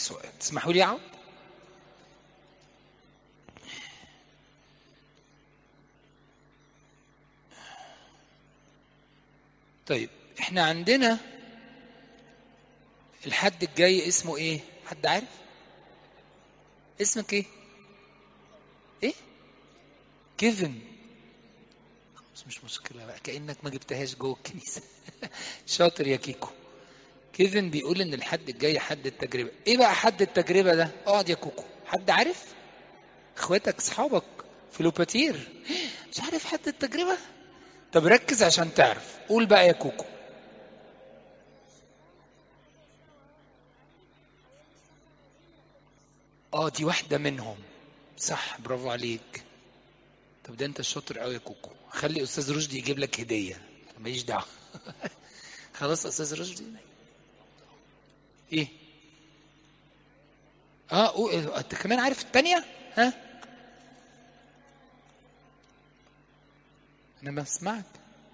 سؤال تسمحوا لي اقعد؟ طيب احنا عندنا الحد الجاي اسمه ايه؟ حد عارف؟ اسمك ايه؟ ايه؟ كيفن. بس مش مشكلة بقى، كأنك ما جبتهاش جوه الكنيسة. شاطر يا كيكو. كيفن بيقول ان الحد الجاي حد التجربة. ايه بقى حد التجربة ده؟ اقعد يا كوكو. حد عارف؟ اخواتك اصحابك فلوباتير مش عارف حد التجربة؟ طب ركز عشان تعرف. قول بقى يا كوكو. دي واحدة منهم. صح، برافو عليك. طب ده انت شاطر قوي يا كوكو. خلي استاذ رشدي يجيب لك هدية، ماليش دعوة. خلاص استاذ رشدي. ايه؟ انت كمان عارف التانية؟ ها؟ انا بسمعك.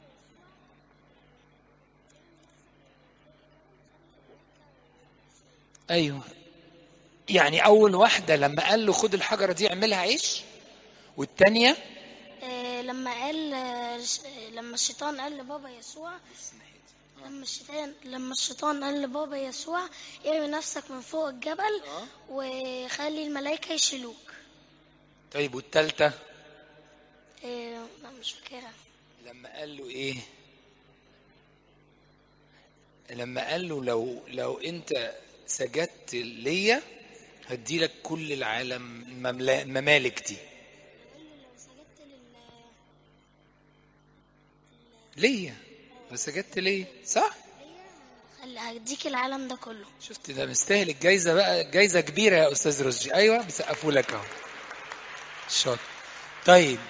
ايوه، يعني اول واحدة لما قال له خد الحجرة دي اعملها عيش، والتانية لما قال لما الشيطان قال لبابا يسوع، لما الشيطان قال لبابا يسوع ارمي نفسك من فوق الجبل وخلي الملائكة يشيلوك. طيب والتالتة؟ لا مش فاكرها. لما قال له ايه؟ لما قال له لو انت سجدت ليا هديلك كل العالم، الممالك دي. لو سجدت ليا، لو سجدت ليا، صح؟ هديك العالم ده كله. شفت ده مستاهل الجايزة بقى، جايزة كبيرة يا أستاذ رشدي. أيوة بيسقفوا لك أهو. شاطر. طيب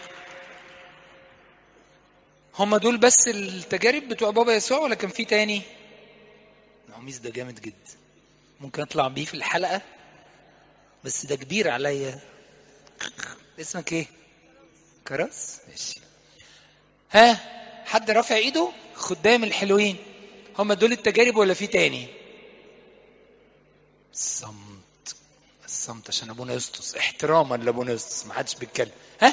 هما دول بس التجارب بتوع بابا يسوع ولا كان في تاني؟ القميص ده جامد جدا، ممكن أطلع بيه في الحلقة، بس ده كبير عليا. اسمك إيه؟ كراس؟ ماشي. ها، حد رافع إيده؟ خدام الحلوين. هما دول التجارب ولا في تاني؟ الصمت. الصمت عشان ابونا يسطس، احتراما لابونا يسطس، ما حدش بيتكلم. ها،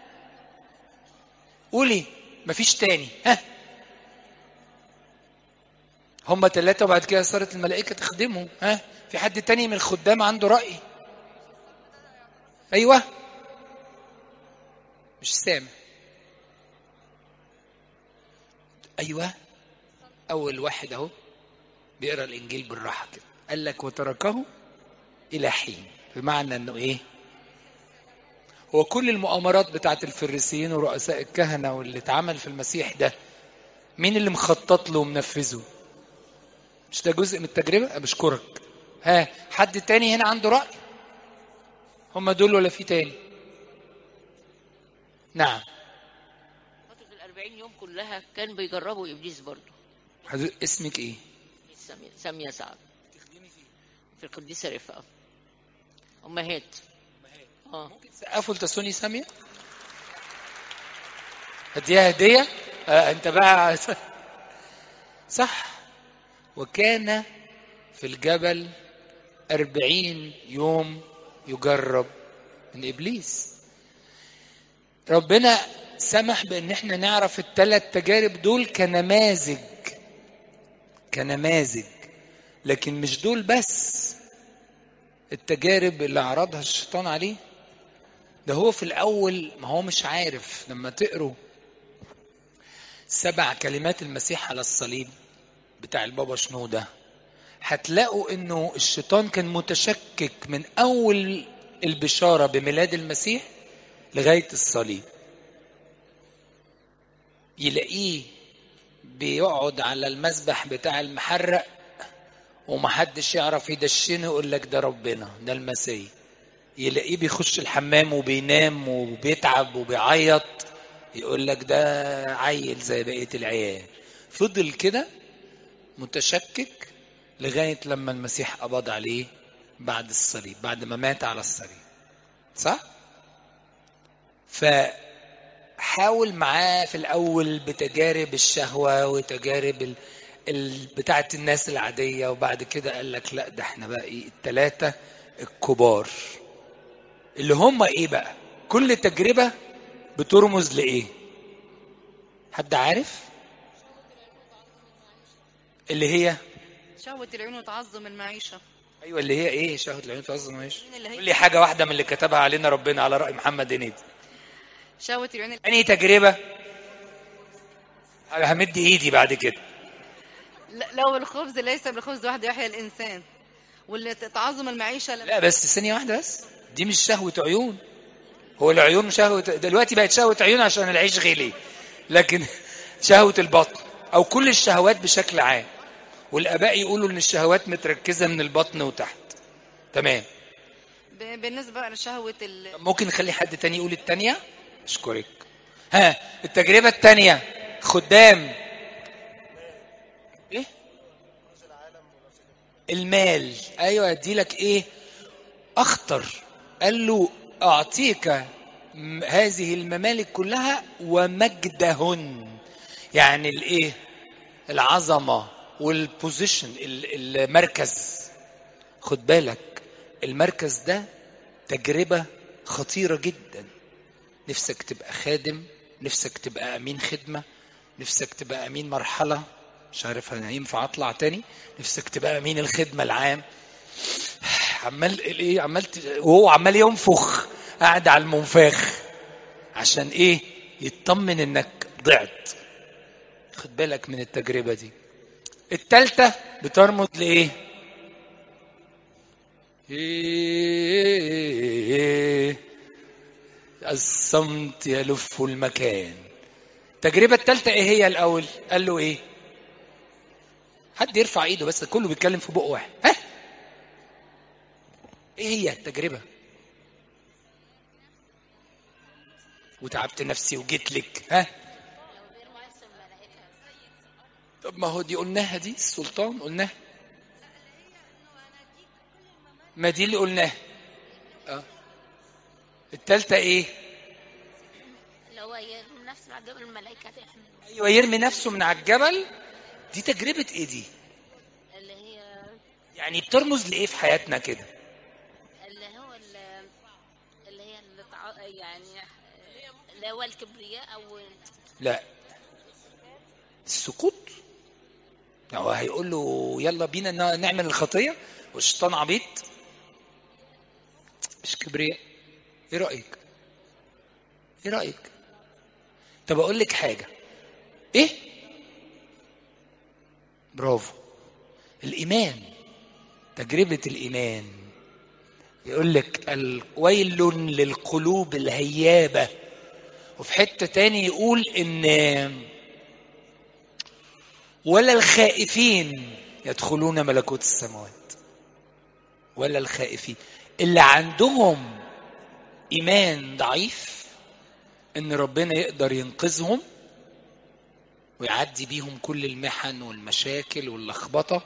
قولي. مفيش تاني. ها، هم 3 وبعد كده صارت الملائكة تخدمه. ها، في حد تاني من الخدام عنده رأي؟ ايوه، مش سامع. ايوه، اول واحد اهو بيقرا الانجيل بالراحه كده، قال لك وتركه الى حين، بمعنى انه ايه؟ هو كل المؤامرات بتاعت الفريسيين ورؤساء الكهنة واللي اتعمل في المسيح ده، مين اللي مخطط له ومنفذه؟ مش ده جزء من التجربة؟ بشكرك. ها، حد تاني هنا عنده رأي؟ هم دول ولا في تاني؟ نعم. فترة 40 يوم كلها كان بيجربوا إبليس برضه. اسمك ايه؟ سامية سعد. في القديسة رفقة أمهات. ممكن تسقفوا لتسوني سامية؟ هديها هدية. انت بقى. صح. وكان في الجبل 40 يوم يجرب من إبليس. ربنا سمح بأن احنا نعرف ال3 تجارب دول كنماذج، كنماذج، لكن مش دول بس التجارب اللي عرضها الشيطان عليه. ده هو في الأول ما هو مش عارف. لما تقروا 7 كلمات المسيح على الصليب بتاع البابا شنودة، هتلاقوا انه الشيطان كان متشكك من اول البشارة بميلاد المسيح لغاية الصليب. يلاقيه بيقعد على المذبح بتاع المحرق ومحدش يعرف يدشنه، يقول لك ده ربنا، ده المسيح. يلاقيه بيخش الحمام وبينام وبيتعب وبيعيط، يقول لك ده عيل زي بقية العيال. فضل كده متشكك لغاية لما المسيح قبض عليه بعد الصليب، بعد ما مات على الصليب. صح؟ فحاول معاه في الأول بتجارب الشهوة وتجارب بتاعت الناس العادية، وبعد كده قال لك لا ده احنا بقى ايه التلاتة الكبار اللي هم ايه بقى. كل تجربة بترمز لايه؟ حد عارف؟ اللي هي شهوة العيون وتعظم المعيشة. ايوه اللي هي ايه شهوة العيون تعظم المعيشة. اللي هي قول لي حاجة واحدة من اللي كتبها علينا ربنا على رأي محمد هنيدي. شهوة العيون. انهي تجربة؟ همد ايدي بعد كده. لو الخبز ليس بالخبز وحده يحيى الإنسان، واللي تعظم المعيشة لا بس ثانية واحدة بس، دي مش شهوة عيون. هو العيون شهوة دلوقتي بقت شهوة عيون عشان العيش غلي، لكن شهوة البطن أو كل الشهوات بشكل عام. والآباء يقولوا إن الشهوات متركزة من البطن وتحت. تمام. بالنسبة بقى لشهوة ممكن نخلي حد تاني يقول التانية؟ أشكرك. ها التجربة التانية خدام إيه؟ المال. أيوة أدي لك إيه أخطر. قال له أعطيك هذه الممالك كلها ومجدهن، يعني الايه العظمة والبوزيشن المركز. خد بالك المركز ده تجربة خطيرة جدا. نفسك تبقى خادم، نفسك تبقى امين خدمة، نفسك تبقى امين مرحلة، مش عارف انا ينفع اطلع تاني، نفسك تبقى امين الخدمة العام. عمال ايه وهو عمال ينفخ قاعد على المنفاخ عشان ايه يطمن انك ضعت. خد بالك من التجربة دي. التالتة بترمز لايه؟ الصمت يلف المكان. التجربة التالتة ايه هي الاول؟ قال له ايه؟ حد يرفع ايده بس، كله بيتكلم في بق واحد. ها ايه هي التجربة؟ وتعبت نفسي وجيت لك. ها طب ما هو دي قلناها، دي السلطان قلناها، ما دي اللي قلناها. التالتة ايه؟ اللي هو يرمي نفسه على جبل الملائكة تحمل. ايوه يرمي نفسه من على الجبل. دي تجربة ايه دي؟ اللي هي يعني بترمز لايه في حياتنا كده؟ اللي هو يعني اللي هو الكبرياء او لا السقوط. هو هيقول له يلا بينا نعمل الخطية والشيطان عبيط. مش كبرياء. ايه رأيك؟ ايه رأيك؟ طب اقول لك حاجة. ايه برافو. الإيمان، تجربة الإيمان. يقول لك ويل للقلوب الهيابة. وفي حتة تاني يقول إن ولا الخائفين يدخلون ملكوت السماوات. ولا الخائفين اللي عندهم إيمان ضعيف إن ربنا يقدر ينقذهم ويعدي بيهم كل المحن والمشاكل واللخبطة.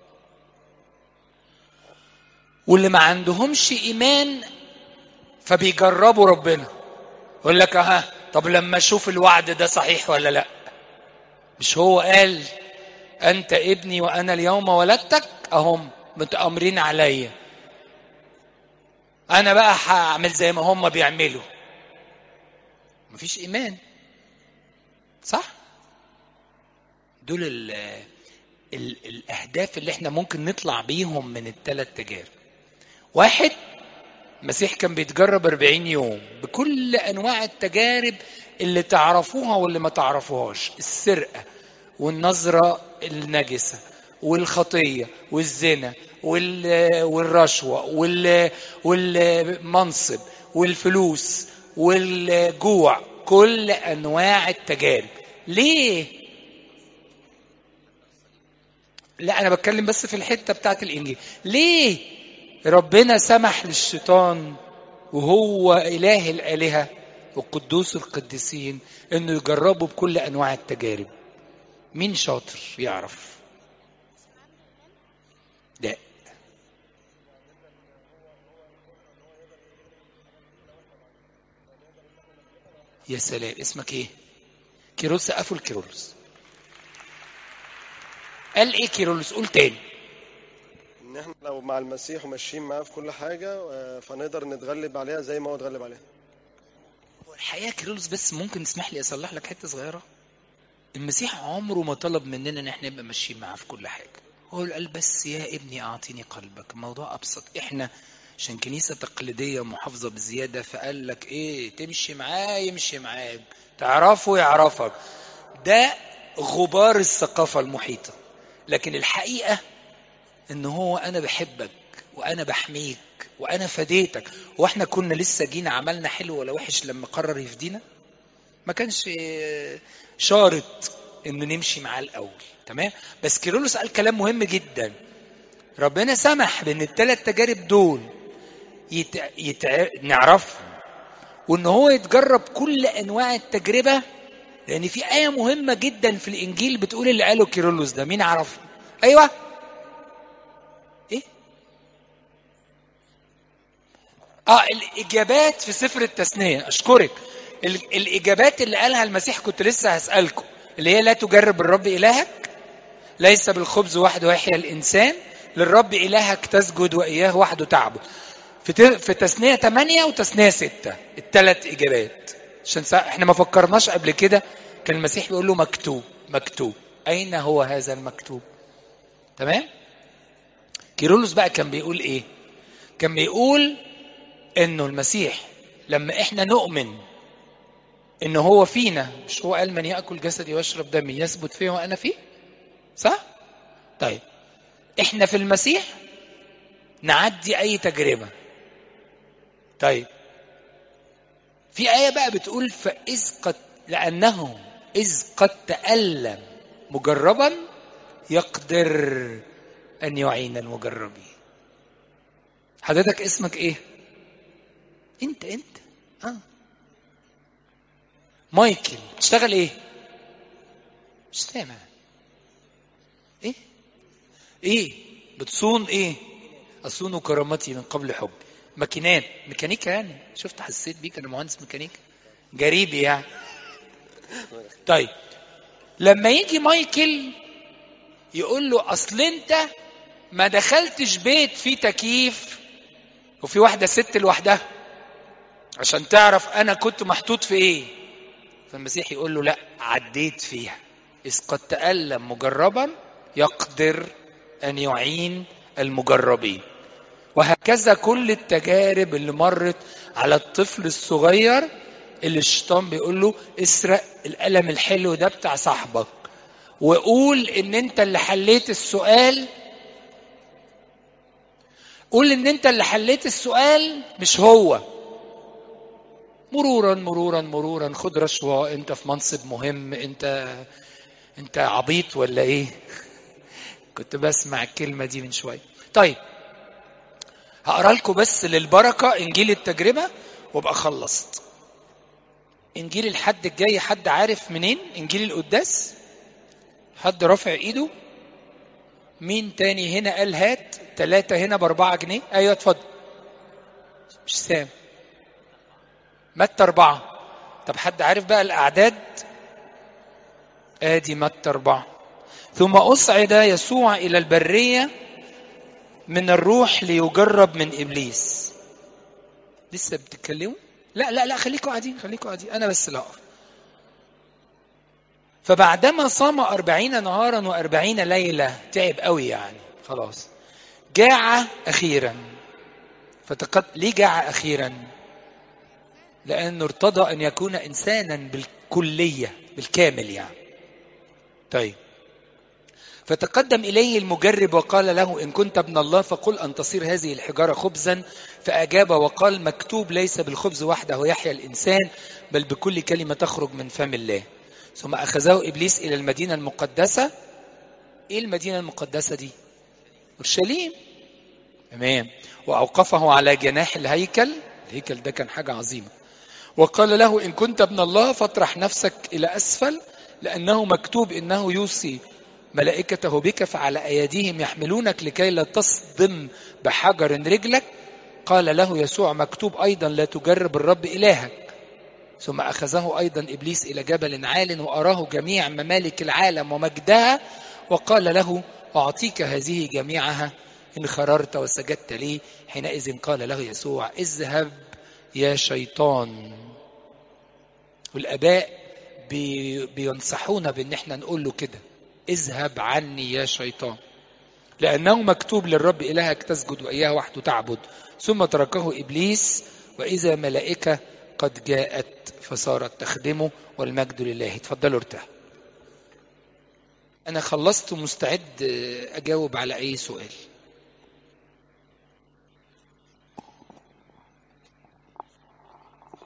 واللي ما عندهمش إيمان فبيجربوا ربنا. يقول لك طب لما اشوف الوعد ده صحيح ولا لا. مش هو قال انت ابني وانا اليوم ولدتك؟ اهم متأمرين عليا، انا بقى هعمل زي ما هم بيعملوا. مفيش ايمان. صح؟ دول الاهداف اللي احنا ممكن نطلع بيهم من الثلاث تجارب. واحد، المسيح كان بيتجرب 40 يوم بكل أنواع التجارب اللي تعرفوها واللي ما تعرفوهاش. السرقة والنظرة النجسة والخطية والزنا والرشوة والمنصب والفلوس والجوع، كل أنواع التجارب. ليه؟ لا أنا بتكلم بس في الحتة بتاعت الإنجيل. ليه ربنا سمح للشيطان وهو إله الآلهة وقدوس القديسين إنه يجربوا بكل أنواع التجارب؟ مين شاطر يعرف؟ لا يا سلام. اسمك ايه؟ كيرلس. قفل كيرلس. قال ايه كيرلس؟ قول تاني. ان احنا لو مع المسيح وماشيين معاه في كل حاجه فنقدر نتغلب عليها زي ما هو اتغلب عليها. الحقيقه كيرلس بس ممكن تسمح لي اصلح لك حته صغيره؟ المسيح عمره ما طلب مننا ان احنا نبقى ماشيين معاه في كل حاجه. هو قال بس يا ابني اعطيني قلبك. الموضوع ابسط. احنا عشان كنيسه تقليديه محافظه بزياده فقال لك ايه؟ تمشي معاه يمشي معاك، تعرفه يعرفك. ده غبار الثقافه المحيطه. لكن الحقيقه ان هو انا بحبك وانا بحميك وانا فديتك. واحنا كنا لسه جينا عملنا حلو ولا وحش لما قرر يفدينا؟ ما كانش شارط انه نمشي معاه الاول. تمام. بس كيرلس قال كلام مهم جدا. ربنا سمح بان الثلاث تجارب دول نعرفهم، وان هو يتجرب كل انواع التجربه، لان في ايه مهمه جدا في الانجيل بتقول اللي قاله كيرلس ده. مين عرفه؟ ايوه. ايه؟ الاجابات في سفر التثنيه. اشكرك. الاجابات اللي قالها المسيح كنت لسه هسالكم، اللي هي لا تجرب الرب الهك، ليس بالخبز وحده يحيى الانسان، للرب الهك تسجد واياه وحده تعبد. في تثنيه 8 وتثنيه 6 الثلاث اجابات. عشان احنا ما فكرناش قبل كده. كان المسيح بيقول له مكتوب مكتوب. اين هو هذا المكتوب؟ تمام. كيرلس بقى كان بيقول ايه؟ كان بيقول انه المسيح لما احنا نؤمن انه هو فينا، مش هو قال من يأكل جسدي ويشرب دمي يثبت فيه وانا فيه؟ صح؟ طيب احنا في المسيح نعدي اي تجربة. طيب في آية بقى بتقول لأنه إذ قد تألم مجربا يقدر أن يعين المجربين. حضرتك اسمك ايه؟ انت مايكل. بتشتغل ايه؟ مش سامع. ايه بتصون ايه؟ اصون كرامتي من قبل حب. ماكينات، ميكانيكا يعني. شفت حسيت بيك انا مهندس ميكانيكا جريبي يعني. طيب لما يجي مايكل يقول له اصل انت ما دخلتش بيت فيه تكييف وفي واحده ست لوحدها عشان تعرف انا كنت محطوط في ايه، فالمسيح يقول له لا، عديت فيها. إذ قد تألم مجربا يقدر أن يعين المجربين. وهكذا كل التجارب اللي مرت على الطفل الصغير اللي الشيطان بيقول له اسرق القلم الحلو ده بتاع صاحبك وقول ان انت اللي حليت السؤال. قول ان انت اللي حليت السؤال مش هو. مرورا مرورا مرورا خد رشوة، انت في منصب مهم، انت عبيط ولا ايه؟ كنت بسمع الكلمة دي من شوية. طيب هقرأ لكم بس للبركة انجيل التجربة وابقى خلصت. انجيل الحد الجاي حد عارف منين؟ انجيل القداس. حد رافع ايده؟ مين تاني هنا قال هات؟ 3 هنا ب4 جنيه. ايوه اتفضل. مش سام. متى 4. طب حد عارف بقى الاعداد؟ ادي متى 4. ثم اصعد يسوع الى البرية من الروح ليجرب من ابليس. لسه بتتكلموا؟ لا خليكوا قاعدين انا بس لا اقف. فبعدما صام 40 نهارا و40 ليلة، تعب قوي يعني خلاص، جاع اخيرا. ليه جاع اخيرا؟ لانه ارتضى ان يكون انسانا بالكلية بالكامل يعني. طيب فتقدم إليه المجرب وقال له إن كنت ابن الله فقل أن تصير هذه الحجارة خبزا. فأجاب وقال مكتوب ليس بالخبز وحده يحيى الإنسان بل بكل كلمة تخرج من فم الله. ثم أخذه إبليس إلى المدينة المقدسة. إيه المدينة المقدسة دي؟ أورشليم. تمام. وأوقفه على جناح الهيكل ده كان حاجة عظيمة. وقال له إن كنت ابن الله فاطرح نفسك إلى أسفل لأنه مكتوب إنه يوصي ملائكته بك فعلى أيديهم يحملونك لكي لا تصدم بحجر رجلك. قال له يسوع مكتوب أيضا لا تجرب الرب إلهك. ثم أخذه أيضا إبليس إلى جبل عال وأراه جميع ممالك العالم ومجدها وقال له أعطيك هذه جميعها إن خررت وسجدت لي. حينئذ قال له يسوع اذهب يا شيطان. والآباء بينصحونا بأن احنا نقول له كده، اذهب عني يا شيطان، لأنه مكتوب للرب إلهك تسجد وإياه وحده تعبد. ثم تركه إبليس وإذا ملائكة قد جاءت فصارت تخدمه، والمجد لله. اتفضلوا ارتاحوا. أنا خلصت ومستعد أجاوب على أي سؤال.